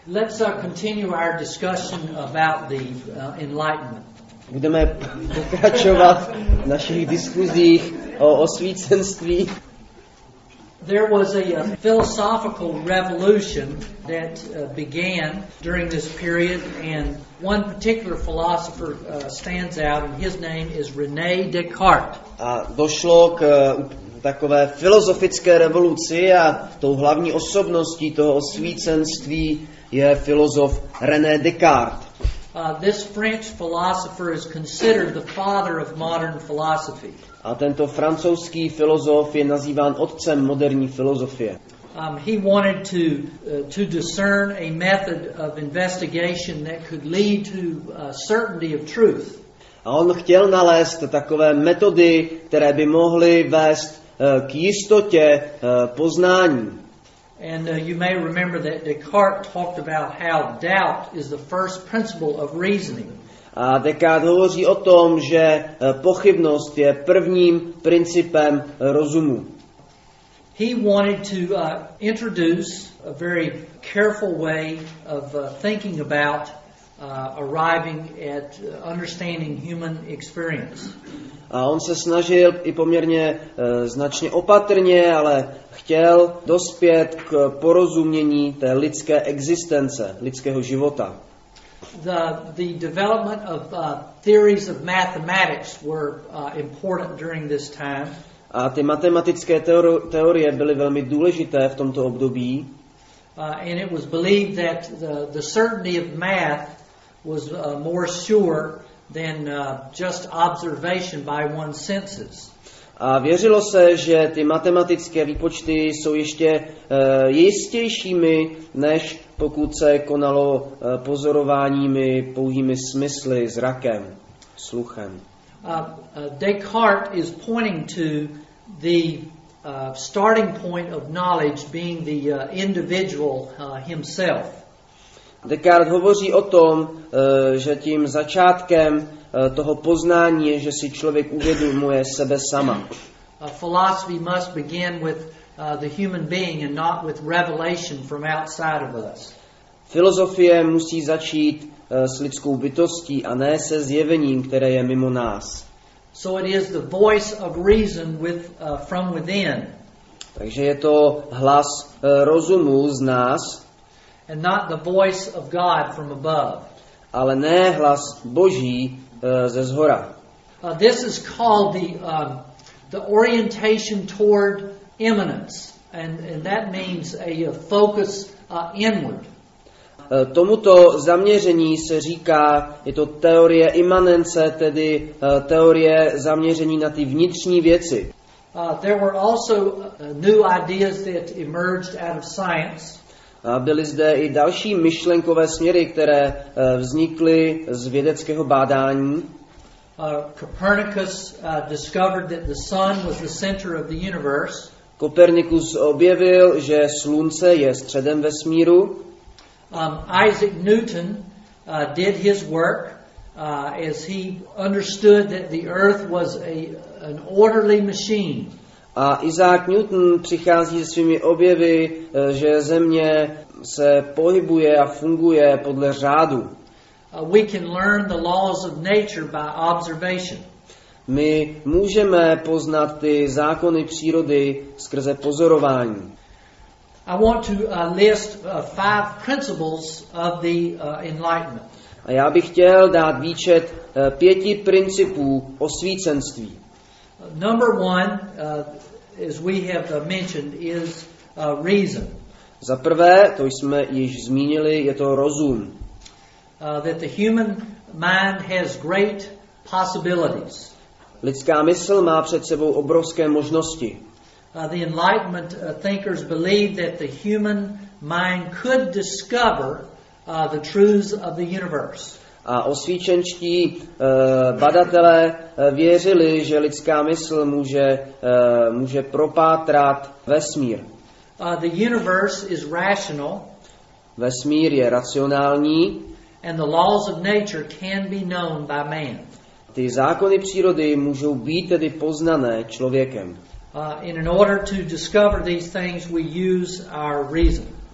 Let's continue our discussion about the Enlightenment. Budeme pokračovat v našich diskuzích o osvícenství. There was a philosophical revolution that began during this period, and one particular philosopher stands out, and his name is René Descartes. A došlo k takové filozofické revoluci a tou hlavní osobností toho osvícenství je filozof René Descartes. This French philosopher is considered the father of modern philosophy. A tento francouzský filozof je nazýván otcem moderní filozofie. He wanted to discern a method of investigation that could lead to certainty of truth. A on chtěl nalézt takové metody, které by mohly vést k jistotě poznání. And you may remember that Descartes talked about how doubt is the first principle of reasoning. A Descartes hovoří o tom, že pochybnost je prvním principem rozumu. He wanted to introduce a very careful way of thinking about arriving at understanding human experience. A on se snažil i poměrně značně opatrně, ale chtěl dospět k porozumění té lidské existence, lidského života. The development of theories of mathematics were important during this time. A ty matematické teorie byly velmi důležité v tomto období. And it was believed that the certainty of math was more sure than just observation by one's senses. A věřilo se, že ty matematické výpočty jsou ještě jistějšími, než pokud se konalo pozorováními pouhými smysly, zrakem, sluchem. Descartes is pointing to the starting point of knowledge being the individual himself. Descartes hovoří o tom, že tím začátkem toho poznání je, že si člověk uvědomuje sebe sama. Philosophy must begin with the human being and not with revelation from outside of us. Filozofie musí začít s lidskou bytostí a ne se zjevením, které je mimo nás. So it is the voice of reason from within. Takže je to hlas rozumu z nás. And not the voice of God from above. Ale ne hlas Boží ze zhora. This is called the orientation toward immanence, and that means a focus inward. Tomuto zaměření se říká, je to teorie imanence, tedy teorie zaměření na ty vnitřní věci. There were also new ideas that emerged out of science. A byly zde i další myšlenkové směry, které vznikly z vědeckého bádání. Copernicus discovered that the sun was the center of the universe. Kopernikus objevil, že slunce je středem vesmíru. Isaac Newton did his work as he understood that the earth was an orderly machine. A Isaac Newton přichází se svými objevy, že země se pohybuje a funguje podle řádu. We can learn the laws of nature by observation. My můžeme poznat ty zákony přírody skrze pozorování. I want to list 5 principles of the Enlightenment. A já bych chtěl dát výčet 5 principů osvícenství. Number 1, as we have mentioned, is reason. Za prvé, to jsme již zmínili, je to rozum. That the human mind has great possibilities. Lidská mysl má před sebou obrovské možnosti. The Enlightenment thinkers believed that the human mind could discover the truths of the universe. A osvícenští badatelé věřili, že lidská mysl může propátrat vesmír. The universe is rational. Vesmír je racionální. And the laws of nature can be known by man. Ty zákony přírody můžou být tedy poznané člověkem. In order to discover these things, we use our reason.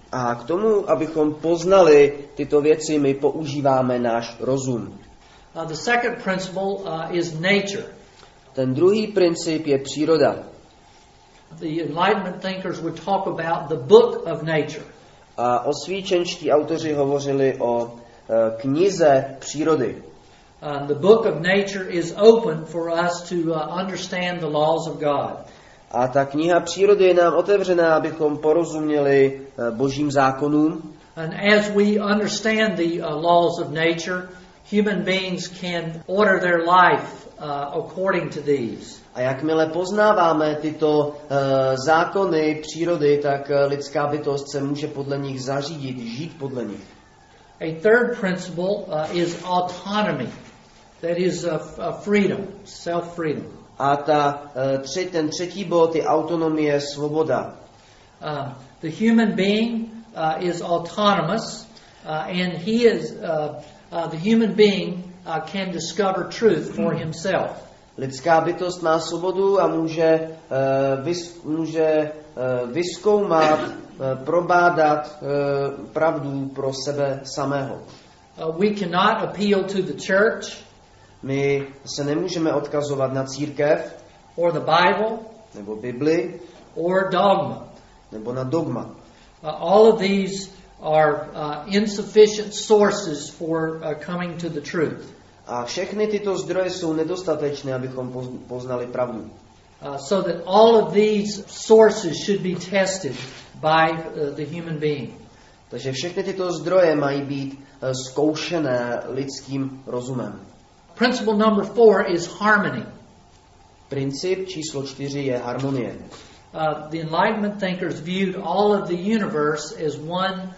A k tomu, abychom poznali tyto věci, my používáme náš rozum. The second principle is nature. Ten druhý princip je příroda. The Enlightenment thinkers would talk about the book of nature. A osvícenští autoři hovořili o knize přírody. The book of nature is open for us to understand the laws of God. A ta kniha přírody je nám otevřená, abychom porozuměli božím zákonům. And as we understand the laws of nature, human beings can order their life according to these. A jakmile poznáváme tyto zákony přírody, tak lidská bytost se může podle nich zařídit, žít podle nich. A third principle is autonomy. That is freedom, self-freedom. A ten třetí bod je autonomie, svoboda. The human being is autonomous, and the human being can discover truth for himself. Lidská bytost má svobodu a může vyzkoumat, probádat pravdu pro sebe samého. We cannot appeal to the church. My se nemůžeme odkazovat na církev, or the Bible, nebo Bibli, or dogma. nebo na dogma. All of these are insufficient sources for coming to the truth. A všechny tyto zdroje jsou nedostatečné, abychom poznali pravdu. So that all of these sources should be tested by the human being. Takže všechny tyto zdroje mají být zkoušené lidským rozumem. Principle number 4 is harmony. Princip číslo 4 je harmonie. The Enlightenment thinkers viewed all of the universe as one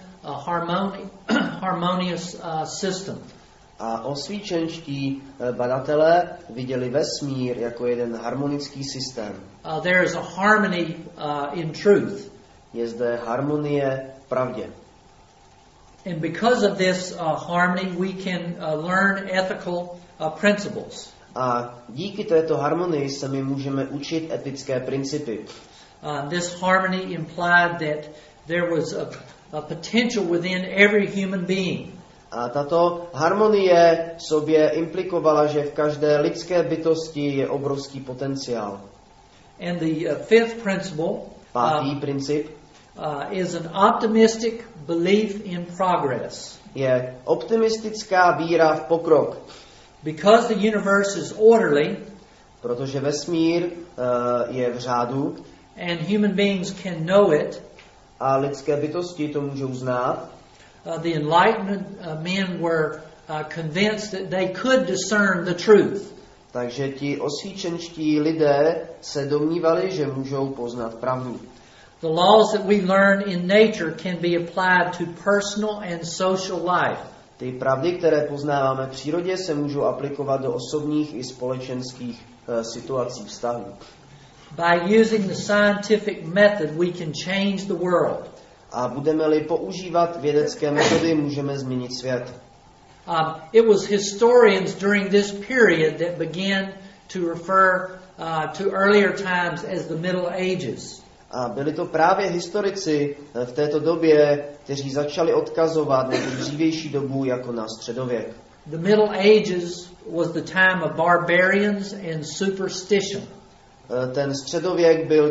harmonious system. A osvícenští badatelé viděli vesmír jako jeden harmonický systém. There is a harmony in truth. Je zde harmonie v pravdě. And because of this harmony, we can learn ethical principles. A díky této harmonii se my můžeme učit etické principy. This harmony implied that there was a potential within every human being. A tato harmonie v sobě implikovala, že v každé lidské bytosti je obrovský potenciál. And the fifth principle, pátý princip, is an optimistic belief in progress. Je optimistická víra v pokrok. Because the universe is orderly, protože vesmír je v řádu, and human beings can know it, a lidské bytosti to můžou znát, the Enlightenment men were convinced that they could discern the truth. Takže ti osvícenští lidé se domnívali, že můžou poznat pravdu. The laws that we learn in nature can be applied to personal and social life. Ty pravdy, které poznáváme v přírodě, se můžou aplikovat do osobních i společenských situací, vztahů. By using the scientific method, we can change the world. A budeme-li používat vědecké metody, můžeme změnit svět. It was historians during this period that began to refer to earlier times as the Middle Ages. A byli to právě historici v této době, kteří začali odkazovat na dřívější dobu jako na středověk. The Middle Ages was the time of barbarians and superstition. Ten středověk byl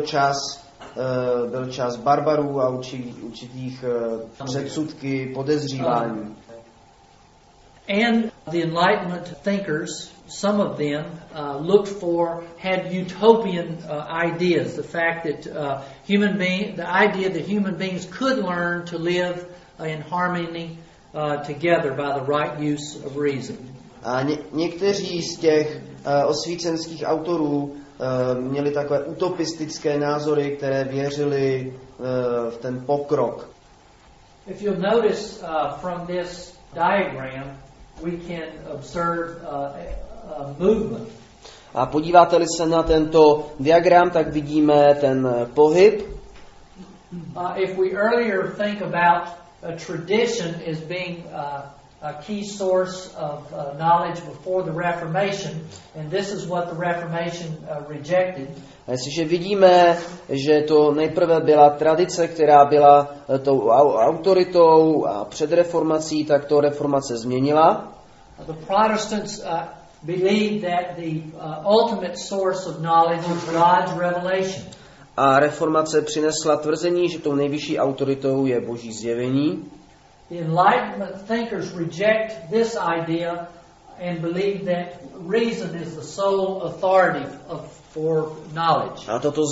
čas barbarů a určitých předsudky, podezřívání. And the Enlightenment thinkers, some of them had utopian ideas. The fact that the idea that human beings could learn to live in harmony together by the right use of reason. A někteří z těch osvícenských autorů měli takové utopistické názory, které věřili v ten pokrok. If you'll notice from this diagram, we can observe a movement. A podíváte-li se na tento diagram, tak vidíme ten pohyb. If we earlier think about a tradition as being a key source of knowledge before the Reformation, and this is what the Reformation rejected. A jestliže vidíme, že to nejprve byla tradice, která byla tou autoritou a před reformací, tak to reformace změnila. The Protestants believed that the ultimate source of knowledge is God's revelation. A reformace přinesla tvrzení, že tou nejvyšší autoritou je Boží zjevení. The Enlightenment thinkers reject this idea and believe that reason is the sole authority for knowledge. A toto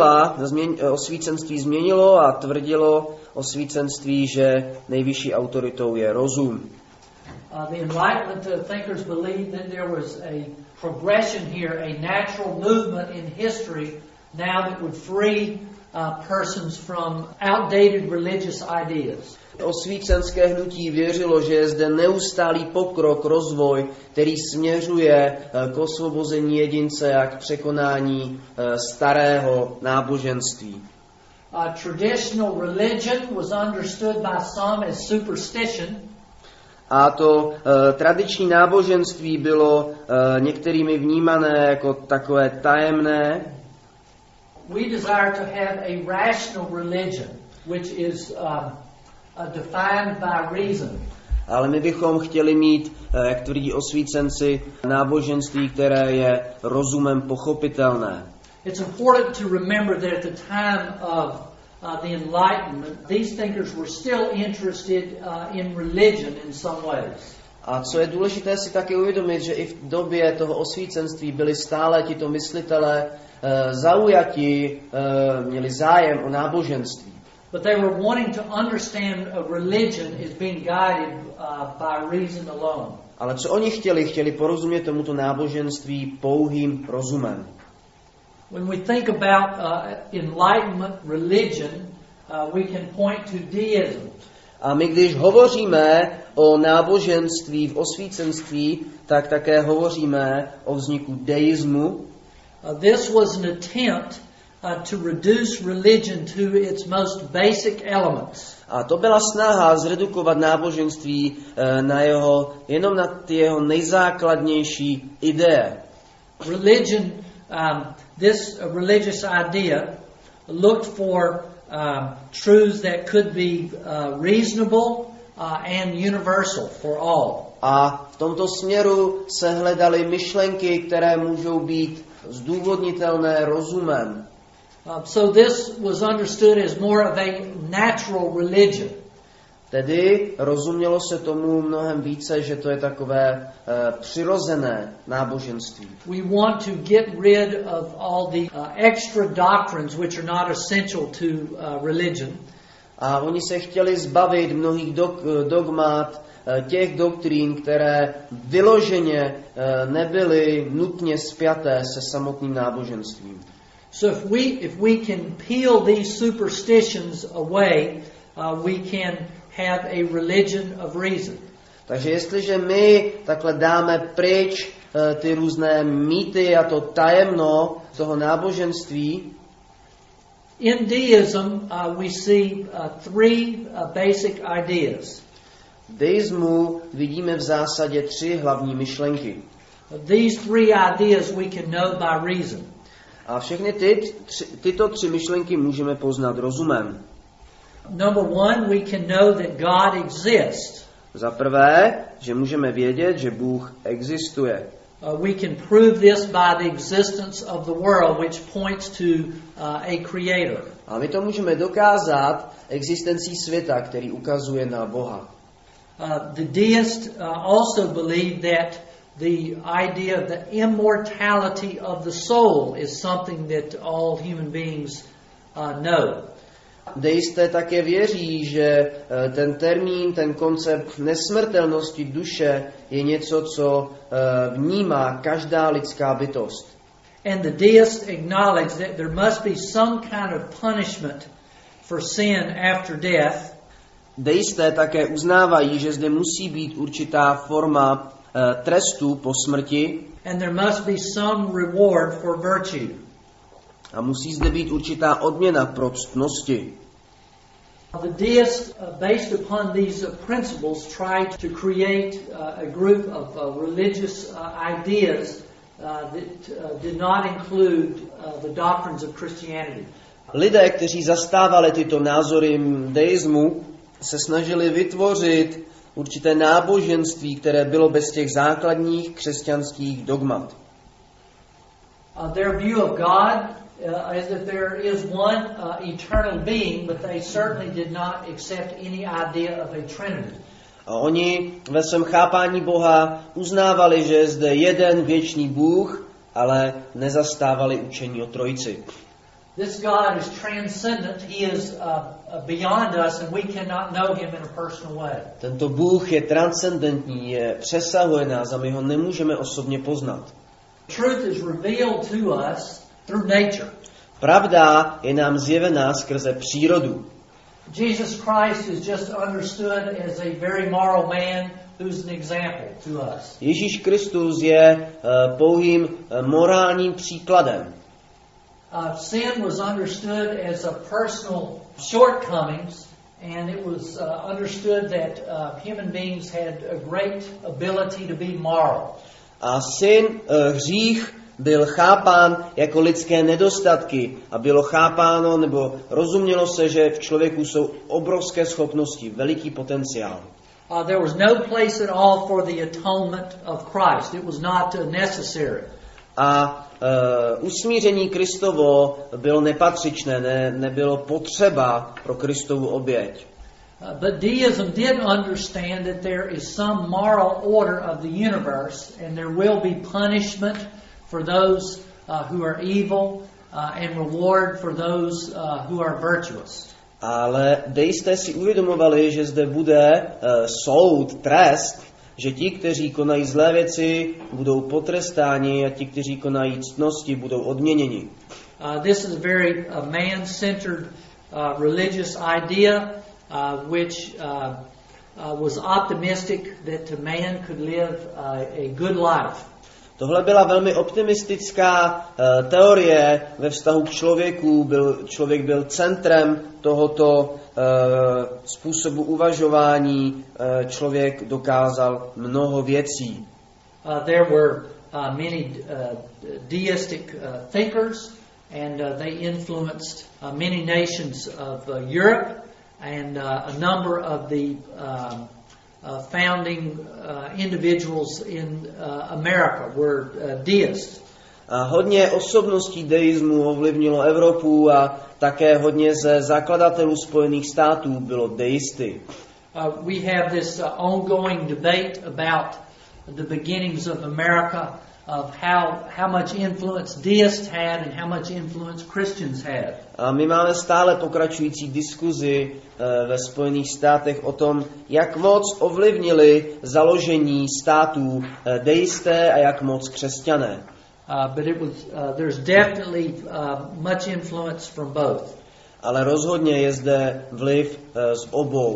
osvícenství změnilo a tvrdilo osvícenství, že nejvyšší autoritou je rozum. The Enlightenment thinkers believed that there was a progression here, a natural movement in history now that would free persons from outdated religious ideas. Osvícenské hnutí věřilo, že je zde neustálý pokrok, rozvoj, který směřuje k osvobození jedince a k překonání starého náboženství. Traditional religion was understood by some as superstition. A to tradiční náboženství bylo některými vnímané jako takové tajemné. We desire to have a rational religion, which is defined by reason. Ale my bychom chtěli mít, jak tvrdí osvícenci, náboženství, které je rozumem pochopitelné. It's important to remember that at the time of the Enlightenment, these thinkers were still interested in religion in some ways. A co je důležité si také uvědomit, že i v době toho osvícenství byli stále tito myslitelé zaujati, měli zájem o náboženství. But they were wanting to understand a religion is being guided by reason alone. Ale co oni chtěli porozumět tomuto náboženství pouhým rozumem. When we think about Enlightenment religion, we can point to deism. A my, když hovoříme o náboženství v osvícenství, tak také hovoříme o vzniku deismu. This was an attempt to reduce religion to its most basic elements. A to byla snaha zredukovat náboženství jenom na ty jeho nejzákladnější ideje. Religion, this religious idea looked for truths that could be reasonable and universal for all. A v tomto směru se hledaly myšlenky, které můžou být zdůvodnitelné rozumem. So this was understood as more of a natural religion. Tedy rozumělo se tomu mnohem více, že to je takové přirozené náboženství. We want to get rid of all the extra doctrines which are not essential to religion. A oni se chtěli zbavit mnohých dogmat, těch doktrín, které vyloženě nebyly nutně spjaté se samotným náboženstvím. So if we can peel these superstitions away, we can have a religion of reason. Takže jestliže my takhle dáme pryč ty různé mýty a to tajemno toho náboženství, in deism we see three basic ideas. V deismu vidíme v zásadě 3 hlavní myšlenky. These three ideas we can know by reason. A všechny tyto 3 myšlenky můžeme poznat rozumem. Number one, we can know that God exists. Za prvé, že můžeme vědět, že Bůh existuje. We can prove this by the existence of the world, which points to a creator. A my to můžeme dokázat existencí světa, který ukazuje na Boha. The deists also believe that the idea of the immortality of the soul is something that all human beings know. Deisté také věří, že ten termín, ten koncept nesmrtelnosti duše je něco, co vnímá každá lidská bytost. And the deists acknowledge that there must be some kind of punishment for sin after death. Deisté také uznávají, že zde musí být určitá forma trestu po smrti. And there must be some reward for virtue. A musí zde být určitá odměna pro ctnosti. The deists, based upon these principles, tried to create a group of religious ideas that did not include the doctrines of Christianity. Lidé, kteří zastávali tyto názory deismu, se snažili vytvořit určité náboženství, které bylo bez těch základních křesťanských dogmat. Their view of God is that there is one eternal being, but they certainly did not accept any idea of a Trinity. A oni ve svém chápání Boha uznávali, že je zde jeden věčný Bůh, ale nezastávali učení o Trojici. This God is transcendent. He is beyond us, and we cannot know him in a personal way. Tento Bůh je transcendentní, přesahuje nás a my ho nemůžeme osobně poznat. Truth is revealed to us through nature. Pravda je nám zjevená skrze přírodu. Jesus Christ is just understood as a very moral man who's an example to us. Ježíš Kristus je pouhým morálním příkladem. Sin was understood as a personal shortcomings, and it was understood that human beings had a great ability to be moral. A hřích byl chápán jako lidské nedostatky a bylo chápáno nebo rozumělo se, že v člověku jsou obrovské schopnosti, veliký potenciál. There was no place at all for the atonement of Christ. It was not necessary. A usmíření Kristovo bylo nepatřičné, nebylo potřeba pro Kristovu oběť. But deism did understand that there is some moral order of the universe, and there will be punishment for those who are evil and reward for those who are virtuous. Ale deisté si uvědomovali, že zde bude soud, trest, že ti, kteří konají zlé věci, budou potrestáni a ti, kteří konají ctnosti, budou odměněni. This is a very man-centered religious idea, which was optimistic that man could live a good life. Tohle byla velmi optimistická teorie ve vztahu k člověku. Člověk byl centrem tohoto způsobu uvažování. Člověk dokázal mnoho věcí. There were many deistic thinkers, and they influenced many nations of Europe, and a number of the founding individuals in America were deists. Hodně osobností deismu ovlivnilo Evropu a také hodně ze zakladatelů Spojených států bylo deisty. We have this ongoing debate about the beginnings of America, of how much influence deists had and how much influence Christians had. A my máme stále pokračující diskuzi ve Spojených státech o tom, jak moc ovlivnili založení států deisté a jak moc křesťané. But there's definitely much influence from both. Ale rozhodně je zde vliv z obou.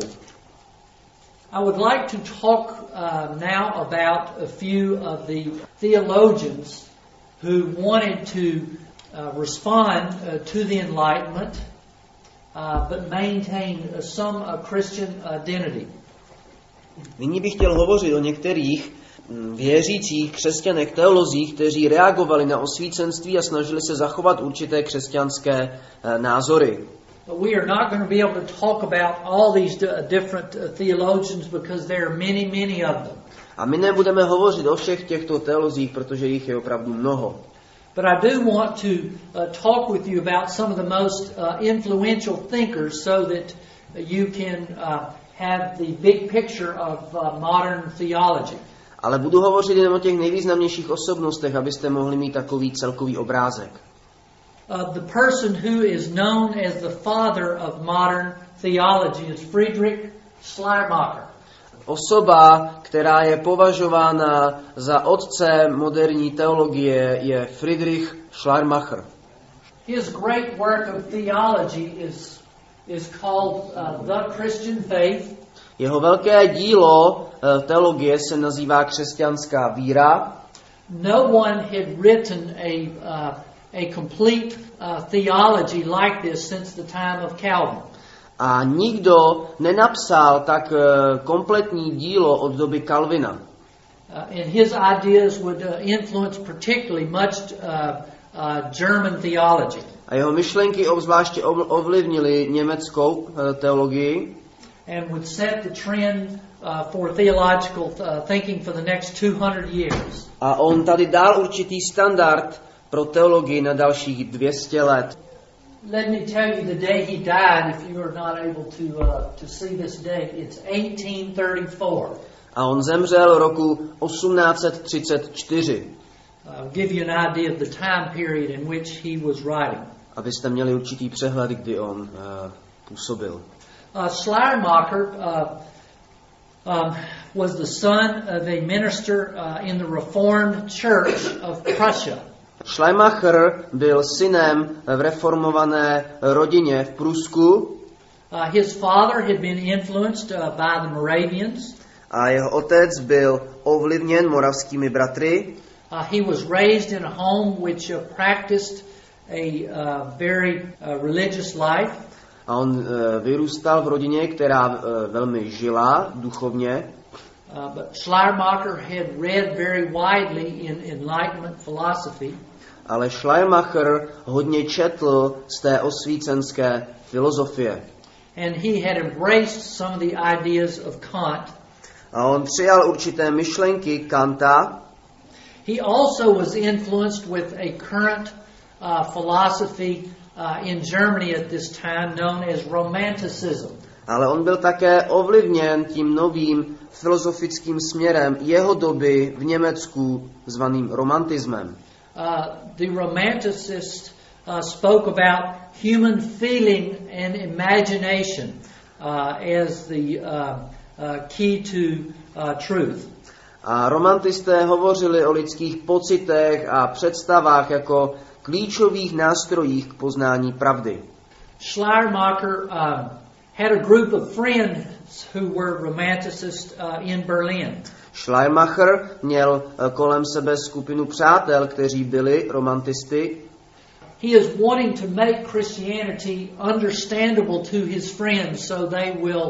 I would like to talk now about a few of the theologians who wanted to respond to the Enlightenment, but maintain some Christian identity. Nyní bych chtěl hovořit o některých věřících křesťanech, teolozích, kteří reagovali na osvícenství a snažili se zachovat určité křesťanské názory. We are not going to be able to talk about all these different theologians because there are many, many of them. A my nebudeme hovořit o všech těchto teolozích, protože jich je opravdu mnoho. But I do want to talk with you about some of the most influential thinkers so that you can have the big picture of modern theology. Ale budu hovořit jen o těch nejvýznamnějších osobnostech, abyste mohli mít takový celkový obrázek. The person who is known as the father of modern theology is Friedrich Schleiermacher. Osoba, která je považována za otce moderní teologie, je Friedrich Schleiermacher. His great work of theology is called The Christian Faith. Jeho velké dílo teologie se nazývá Křesťanská víra. No one had written a complete theology like this since the time of Calvin. A nikdo nenapsal tak kompletní dílo od doby Calvina. And his ideas would influence particularly much German theology. A jeho myšlenky obzvláště ovlivnily německou teologii. And would set the trend for theological thinking for the next 200 years. A on tady dal určitý standard pro teologii na dalších 200 let. Let me tell you the day he died, if you are not able to see this date. It's 1834. A on zemřel roku 1834. I'll give you an idea of the time period in which he was writing. Abyste měli určitý přehled, kdy on působil. Schleiermacher was the son of a minister in the Reformed Church of Prussia. Schleiermacher byl synem v reformované rodině v Prusku. His father had been influenced by the Moravians. A jeho otec byl ovlivněn moravskými bratry. He was raised in a home which practiced a very religious life. A on vyrůstal v rodině, která velmi žila duchovně. But Schleiermacher had read very widely in Enlightenment philosophy. Ale Schleiermacher hodně četl z té osvícenské filozofie. And he had embraced some of the ideas of Kant. A on přijal určité myšlenky Kanta. He also was influenced with a current philosophy in Germany at this time known as Romanticism. Ale on byl také ovlivněn tím novým filozofickým směrem jeho doby v Německu zvaným romantismem. The Romanticists spoke about human feeling and imagination as the key to truth. A romantisté hovořili o lidských pocitech a představách jako klíčových nástrojích k poznání pravdy. Schleiermacher had a group of friends who were romanticists in Berlin. Schleiermacher měl kolem sebe skupinu přátel, kteří byli romantisty. He is wanting to make Christianity understandable to his friends so they will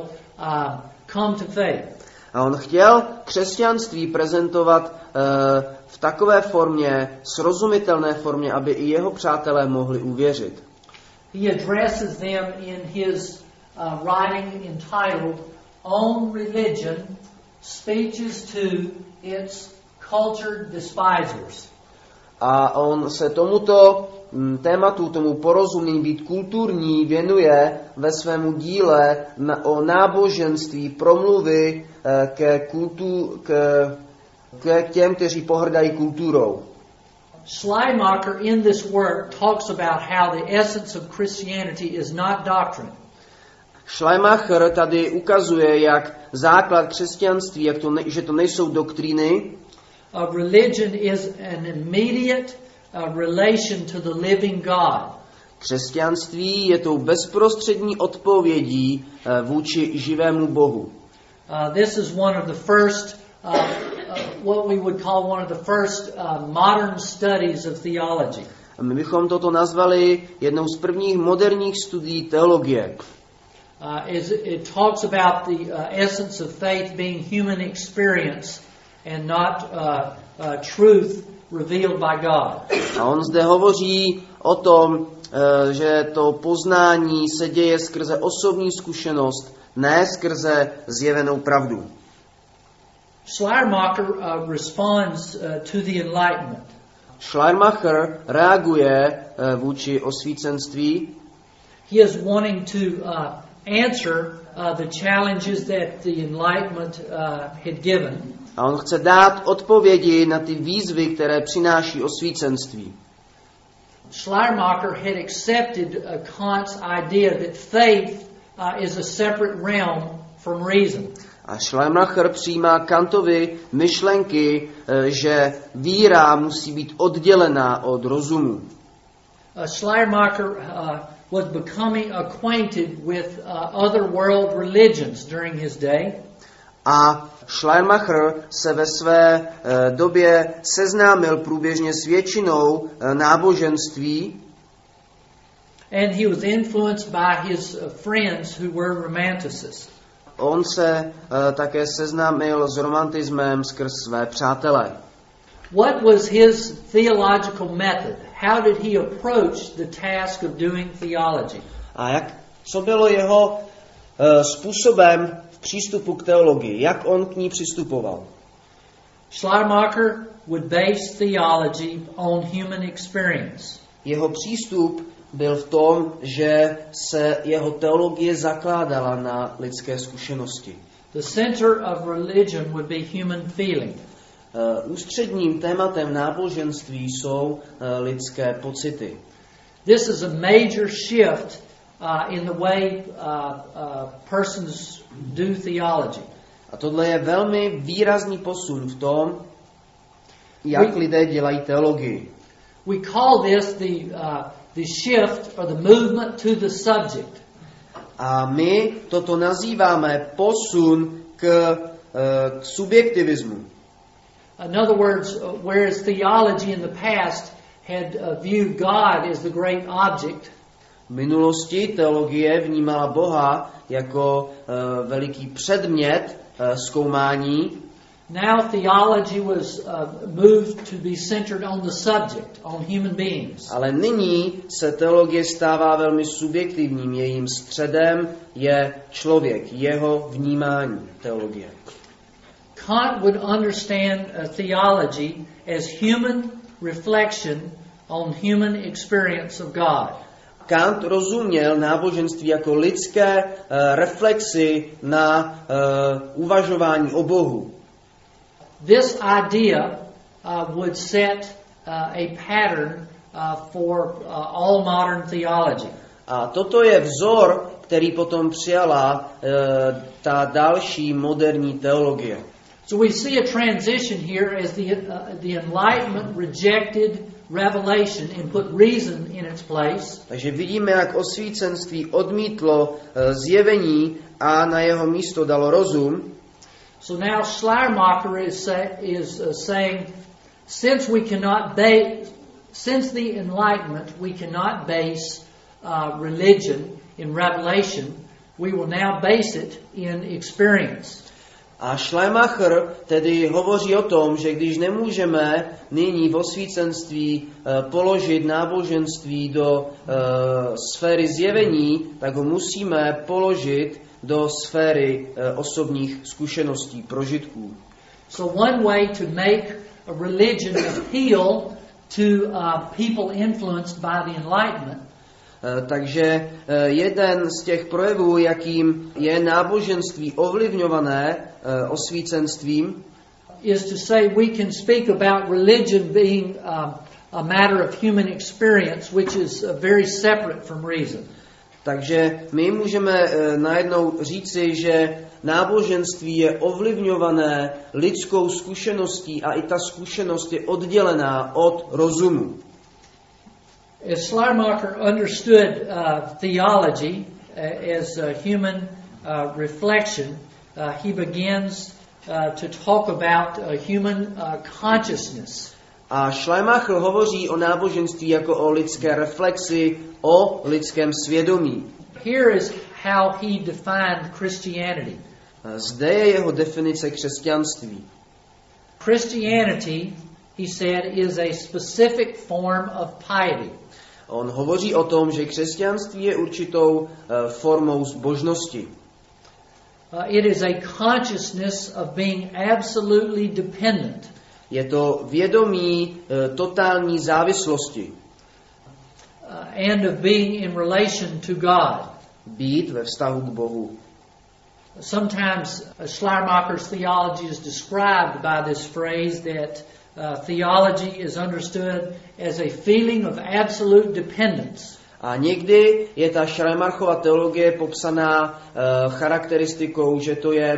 come to faith. A on chtěl křesťanství prezentovat v takové formě, srozumitelné formě, aby i jeho přátelé mohli uvěřit. He addresses them in his writing entitled "On Religion: Speeches to its Cultured Despisers." A on se tomuto tématu, tomu porozumění být kulturní, věnuje ve svému díle o náboženství promluvy k těm, kteří pohrdají kulturou. Schleiermacher in this work talks about how the essence of Christianity is not doctrine. Schleiermacher tady ukazuje, jak základ křesťanství, že to nejsou doktríny. Religion is an immediate relation to the living God. Křesťanství je tou bezprostřední odpovědí vůči živému Bohu. This is one of the first, what we would call one of the first modern studies of theology. A my bychom toto nazvali jednou z prvních moderních studií teologie. It talks about the essence of faith being human experience and not truth revealed by God. A on zde hovoří o tom, že to poznání se děje skrze osobní zkušenost, ne skrze zjevenou pravdu. Schleiermacher responds to the Enlightenment. Schleiermacher reaguje vůči osvícenství. He is wanting to answer the challenges that the Enlightenment had given. A on chce dát odpovědi na ty výzvy, které přináší osvícenství. Schleiermacher had accepted Kant's idea that faith is a separate realm from reason. A Schleiermacher přijímá Kantovy myšlenky, že víra musí být oddělená od rozumu. Schleiermacher was becoming acquainted with other world religions during his day. A Schleiermacher se ve své době seznámil průběžně s většinou náboženství. And he was influenced by his friends who were romanticists. On se také seznámil s romantismem skrz své přátele. What was his theological method? How did he approach the task of doing theology? A co bylo jeho způsobem v přístupu k teologii? Jak on k ní přistupoval? Schleiermacher would base theology on human experience. Jeho přístup byl v tom, že se jeho teologie zakládala na lidské zkušenosti. The center of religion would be human feeling. Ústředním tématem náboženství jsou lidské pocity. This is a major shift in the way persons do theology. A tohle je velmi výrazný posun v tom, jak lidé dělají teologii. We call this the shift or the movement to the subject. A my toto nazýváme posun k subjektivismu. In other words, whereas theology in the past had viewed God as the great object, V minulosti teologie vnímala Boha jako veliký předmět zkoumání. now theology was moved to be centered on the subject, on human beings. Ale nyní se teologie stává velmi subjektivním. Jejím středem je člověk, jeho vnímání teologie. Kant would understand theology as human reflection on human experience of God. Kant rozuměl náboženství jako lidské reflexy na uvažování o Bohu. This idea would set a pattern for all modern theology. A toto je vzor, který potom přijala ta další moderní teologie. So we see a transition here as the Enlightenment rejected revelation and put reason in its place. Takže vidíme, jak osvícenství odmítlo zjevení a na jeho místo dalo rozum. So now Schleiermacher is saying, since the Enlightenment we cannot base religion in revelation, we will now base it in experience. A Schleiermacher tedy hovoří o tom, že když nemůžeme nyní v osvícenství položit náboženství do sféry zjevení, tak ho musíme položit do sféry osobních zkušeností, prožitků. So one way to make a religion appeal to people influenced by the Enlightenment Takže jeden z těch projevů, jakým je náboženství ovlivňované osvícenstvím, is to say we can speak about religion being a matter of human experience, which is very separate from reason. Takže my můžeme najednou říci, že náboženství je ovlivňované lidskou zkušeností a i ta zkušenost je oddělená od rozumu. As Schleiermacher understood theology as a human reflection, he begins to talk about human consciousness. A Schleiermacher hovoří o náboženství jako o lidské reflexi, o lidském svědomí. Here is how he defined Christianity. Zde je jeho definice křesťanství. Christianity, he said, is a specific form of piety. On hovoří o tom, že křesťanství je určitou formou zbožnosti. It is a consciousness of being absolutely dependent. Je to vědomí totální závislosti. And of being in relation to God. Být ve vztahu k Bohu. Sometimes Schleiermacher's theology is described by this phrase that theology is understood as a feeling of absolute dependence. A někdy je ta Schleiermachova teologie popsaná charakteristikou, že to je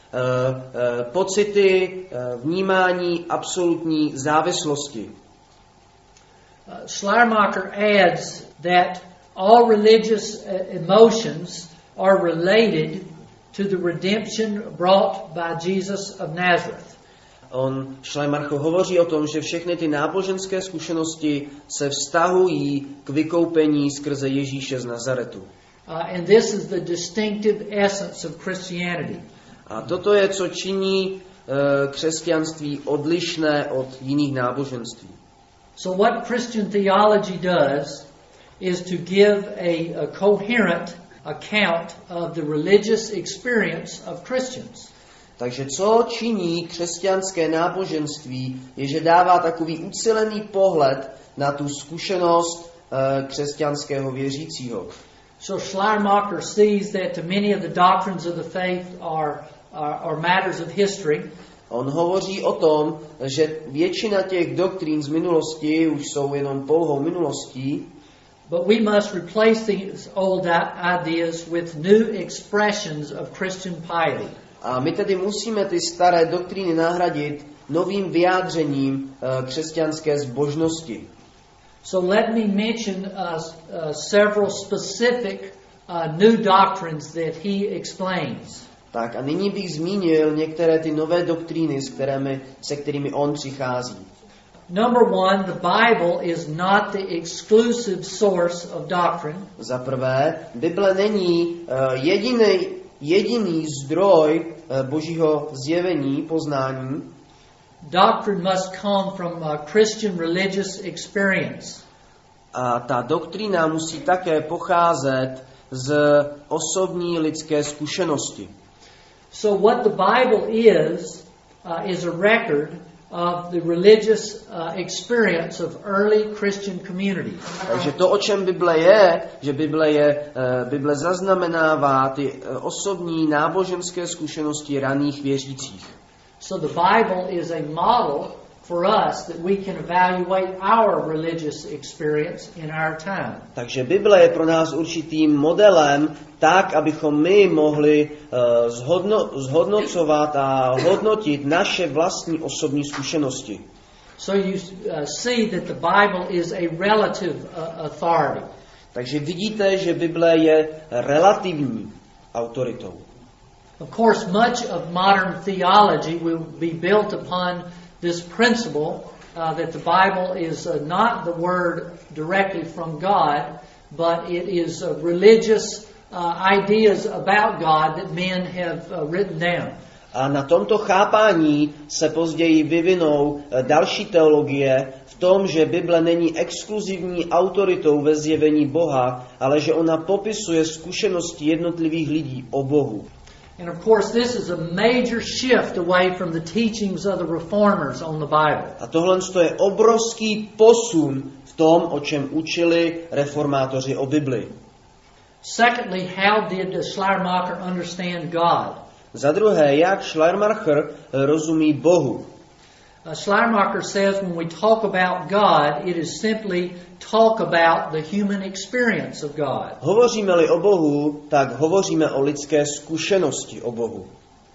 pocity, vnímání absolutní závislosti. Schleiermacher adds that all religious emotions are related to the redemption brought by Jesus of Nazareth. Schleiermacher hovoří o tom, že všechny ty náboženské zkušenosti se vztahují k vykoupení skrze Ježíše z Nazaretu. And this is the distinctive essence of Christianity. A toto je, co činí křesťanství odlišné od jiných náboženství. So what Christian theology does is to give a coherent account of the religious experience of Christians. Takže co činí křesťanské náboženství, je, že dává takový ucelený pohled na tu zkušenost křesťanského věřícího. So Schleiermacher sees that many of the doctrines of the faith are matters of history. On hovoří o tom, že většina těch doktrín z minulosti už jsou jenom pouhou minulostí. But we must replace these old ideas with new expressions of Christian piety. A my tedy musíme ty staré doktríny nahradit novým vyjádřením křesťanské zbožnosti. So let me mention several specific new doctrines that he explains. Tak a nyní bych zmínil některé ty nové doktríny, se kterými on přichází. Number one, the Bible is not the exclusive source of doctrine. Za prvé, Bible není jediný zdroj Božího zjevení, poznání. Doctrine must come from Christian religious experience. A ta doktrína musí také pocházet z osobní lidské zkušenosti. So what the Bible is a record of the religious experience of early Christian communities. Takže to, o čem Bible je, že Bible zaznamenává ty osobní náboženské zkušenosti raných věřících. So the Bible is a model for us that we can evaluate our religious experience in our time. Takže Bible je pro nás určitým modelem, tak, abychom my mohli zhodnocovat a hodnotit naše vlastní osobní zkušenosti. So you see that the Bible is a relative authority. Takže vidíte, že Bible je relativní autoritou. Of course, much of modern theology will be built upon this principle that the Bible is not the word directly from God, but it is religious ideas about God that men have written down. A na tomto chápání se později vyvinou další teologie v tom, že Bible není exkluzivní autoritou ve zjevení Boha, ale že ona popisuje zkušenosti jednotlivých lidí o Bohu. And of course, this is a major shift away from the teachings of the reformers on the Bible. A tohle je obrovský posun v tom, o čem učili reformátoři o Bibli. Secondly, how did Schleiermacher understand God? Za druhé, jak Schleiermacher rozumí Bohu? Schleiermacher says when we talk about God, it is simply talk about the human experience of God. Hovoříme-li o Bohu, tak hovoříme o lidské zkušenosti o Bohu.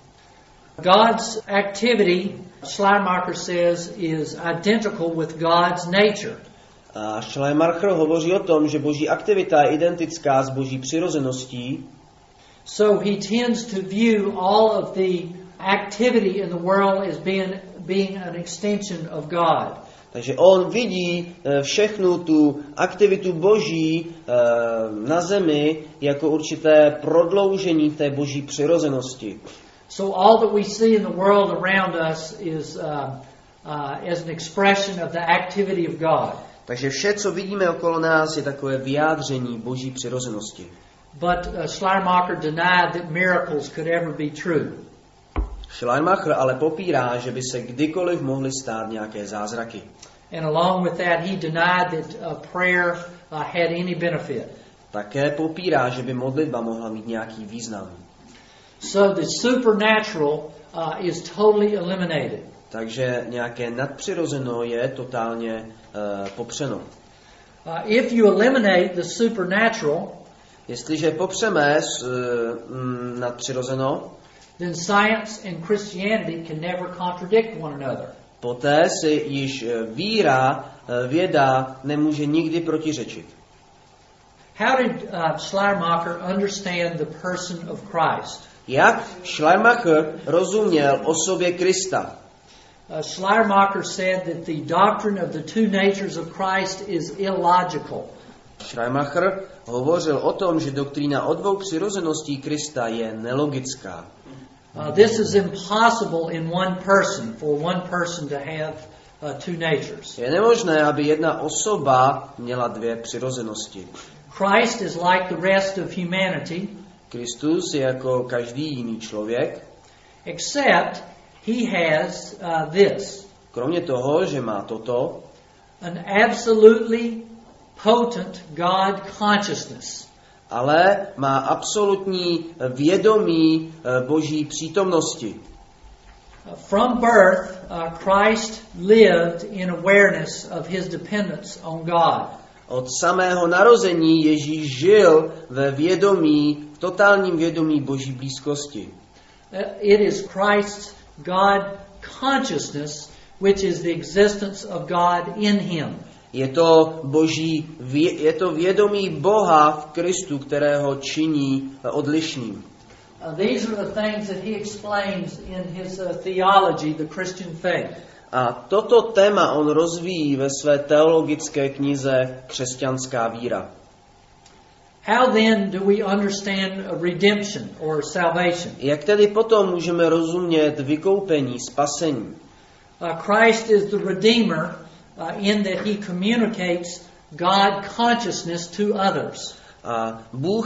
God's activity, Schleiermacher says, is identical with God's nature. A Schleiermacher hovoří o tom, že Boží aktivita je identická s Boží přirozeností. So he tends to view all of the activity in the world as being an extension of God. Takže on vidí všechnu tu aktivitu Boží na zemi jako určité prodloužení té Boží přirozenosti. So all that we see in the world around us is as an expression of the activity of God. Takže vše, co vidíme okolo nás, je takové vyjádření Boží přirozenosti. But Schleiermacher denied that miracles could ever be true. Schleiermacher ale popírá, že by se kdykoliv mohly stát nějaké zázraky. And along with that, he denied that prayer had any benefit. Také popírá, že by modlitba mohla mít nějaký význam. So the supernatural is totally eliminated. Takže nějaké nadpřirozeno je totálně popřeno. If you eliminate the supernatural, jestliže popřeme nadpřirozeno, then science and Christianity can never contradict one another. Poté si již věda nemůže nikdy protiřečit. How did Schleiermacher understand the person of Christ? Jak Schleiermacher rozuměl osobě Krista? Schleiermacher said that the doctrine of the two natures of Christ is illogical. Schleiermacher hovořil o tom, že doktrína o dvou přirozeností Krista je nelogická. This is impossible in one person, for one person to have two natures. Je nemožné, aby jedna osoba měla dvě přirozenosti. Christ is like the rest of humanity, Kristus je jako každý jiný člověk, except he has this. Kromě toho, že má toto, An absolutely potent God consciousness. ale má absolutní vědomí Boží přítomnosti. From birth, Christ lived in awareness of his dependence on God. Od samého narození Ježíš žil ve vědomí, v totálním vědomí Boží blízkosti. It is Christ's God consciousness which is the existence of God in him. Je to vědomí Boha v Kristu, kterého činí odlišným. These are the things that he explains in his theology, the Christian faith. A toto téma on rozvíjí ve své teologické knize Křesťanská víra. How then do we understand redemption or salvation? Jak tedy potom můžeme rozumět vykoupení, spasení? Christ is the Redeemer in that he communicates God consciousness to others. A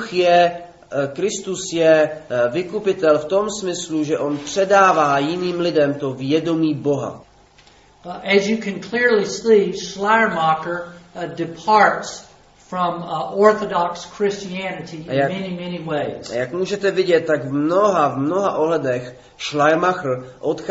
Kristus je vykupitel v tom smyslu, že on předává jiným lidem to vědomí Boha. As you can clearly see, Schleiermacher departs from Orthodox Christianity in many ways. A jak můžete vidět, tak v mnoha ohledech Schleiermacher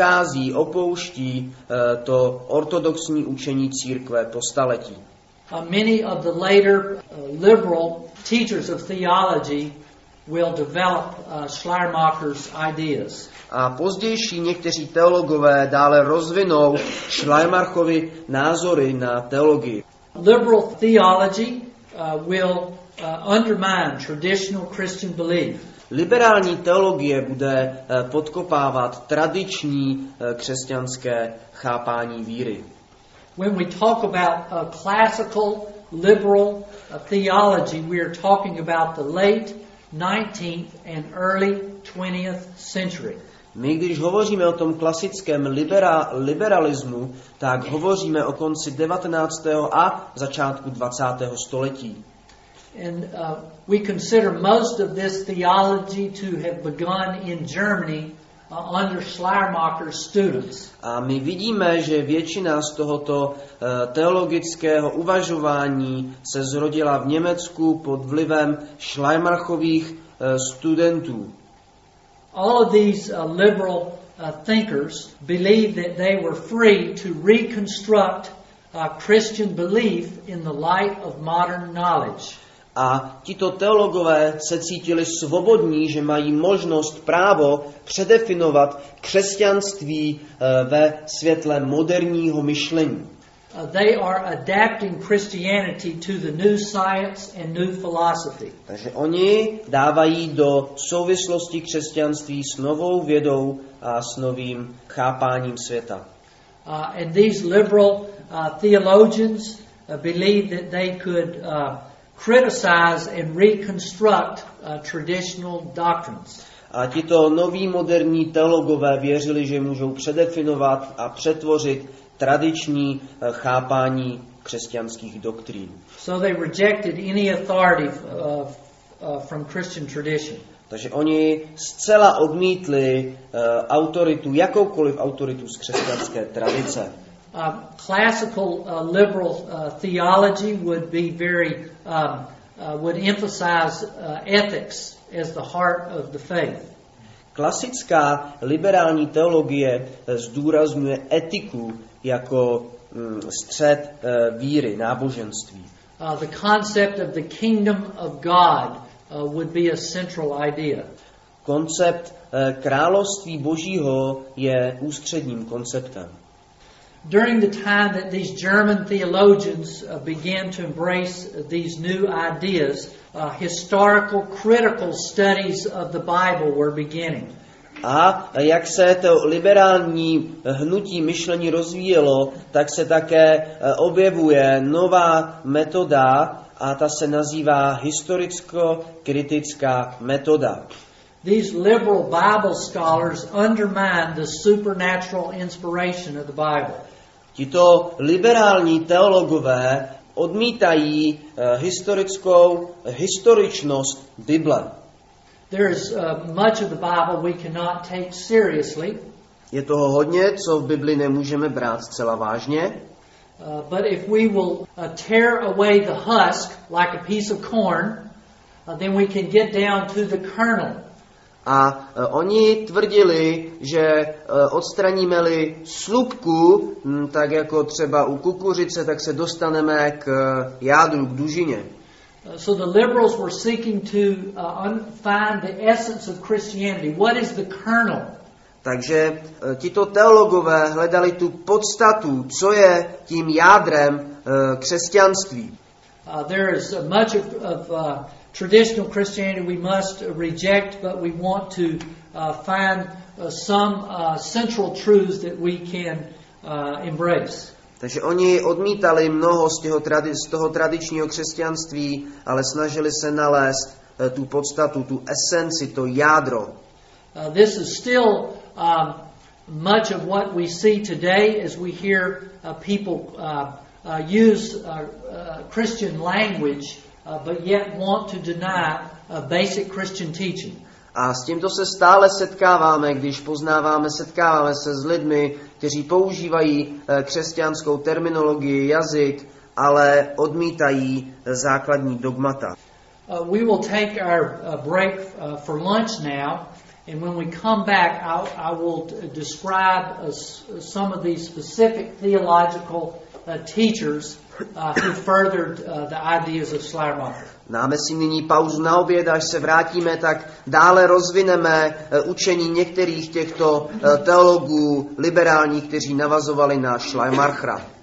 opouští to ortodoxní učení církve po staletí. Many of the later liberal teachers of theology will develop Schleiermacher's ideas. A pozdější někteří teologové dále rozvinou Schleiermacherovy názory na teologii. Liberal theology will undermine traditional Christian belief. Liberální teologie bude podkopávat tradiční křesťanské chápání víry. When we talk about classical liberal theology, we are talking about the late 19th and early 20th century. My, když hovoříme o tom klasickém liberalismu, tak hovoříme o konci 19. a začátku 20. století. And we consider most of this theology to have begun in Germany under Schleiermacher's students. A my vidíme, že většina z tohoto teologického uvažování se zrodila v Německu pod vlivem Schleiermachových studentů. All of these liberal thinkers believed that they were free to reconstruct Christian belief in the light of modern knowledge. A tito teologové se cítili svobodní, že mají možnost, právo předefinovat křesťanství ve světle moderního myšlení. They are adapting Christianity to the new science and new philosophy. Takže oni dávají do souvislosti křesťanství s novou vědou a s novým chápáním světa. And these liberal theologians believed that they could criticize and reconstruct traditional doctrines. A tito noví moderní teologové věřili, že můžou předefinovat a přetvořit tradiční chápání křesťanských doktrín. So they rejected any authority from Christian tradition. Takže oni zcela odmítli jakoukoliv autoritu z křesťanské tradice. Classical liberal theology would be very would emphasize ethics as the heart of the faith. Klasická liberální teologie zdůrazňuje etiku jako střed víry, náboženství. The concept of the kingdom of God would be a central idea. Koncept království Božího je ústředním konceptem. During the time that these German theologians began to embrace these new ideas, historical critical studies of the Bible were beginning. A jak se to liberální hnutí myšlení rozvíjelo, tak se také objevuje nová metoda a ta se nazývá historicko-kritická metoda. These liberal Bible scholars undermine the supernatural inspiration of the Bible. Tito liberální teologové odmítají historičnost Bible. There is much of the Bible we cannot take seriously. Je toho hodně, co v Bibli nemůžeme brát zcela vážně. But if we will tear away the husk like a piece of corn, then we can get down to the kernel. A oni tvrdili, že odstraníme-li slupku, tak jako třeba u kukuřice, tak se dostaneme k jádru, k dužině. So the liberals were seeking to find the essence of Christianity. What is the kernel? Takže tito teologové hledali tu podstatu, co je tím jádrem křesťanství. There is much of traditional Christianity we must reject, but we want to find some central truths that we can embrace. Takže oni odmítali mnoho z toho tradičního křesťanství, ale snažili se nalézt tu podstatu, tu esenci, to jádro. This is still much of what we see today as we hear people use Christian language, but yet want to deny basic Christian teaching. A s tímto se stále setkáváme, když setkáváme se s lidmi, kteří používají křesťanskou terminologii, jazyk, ale odmítají základní dogmata. We will take our break for lunch now, and when we come back, I will describe some of these specific theological teachers who furthered the ideas of Schleiermacher. Dáme si nyní pauzu na oběd, až se vrátíme, tak dále rozvineme učení některých těchto teologů liberálních, kteří navazovali na Schleiermachera.